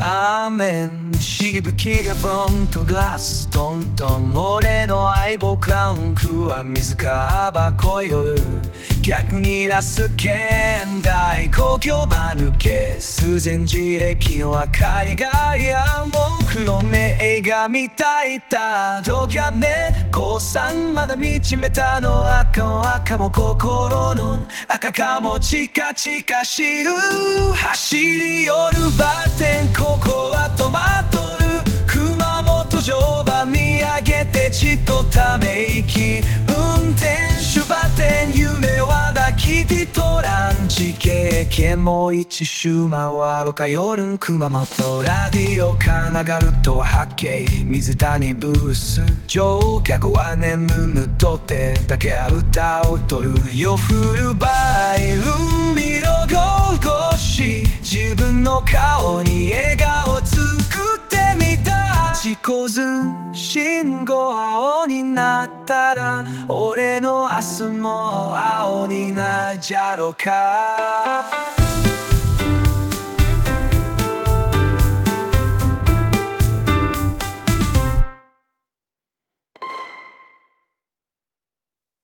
雨しぶきがフロントグラストントン俺の相棒クランクは水かバコよ逆にラス現代公共場抜け数前自力の赤いガイアも黒目映画みたいだどきゃね降参まだ見つめたの赤も心の赤かもチカチカ知る走り寄るバーテンここは止まっとる熊本城場見上げてちとため息運転手バーテン夢は抱きてとランチ経験もう一周回るか夜熊本ラディオが流ると発見水谷ブース乗客は眠むとってだけ歌を取るよフルバイ海のゴーし自分の顔に笑顔作ってみた事故ず信号青になったら俺の明日も青になっちゃろうか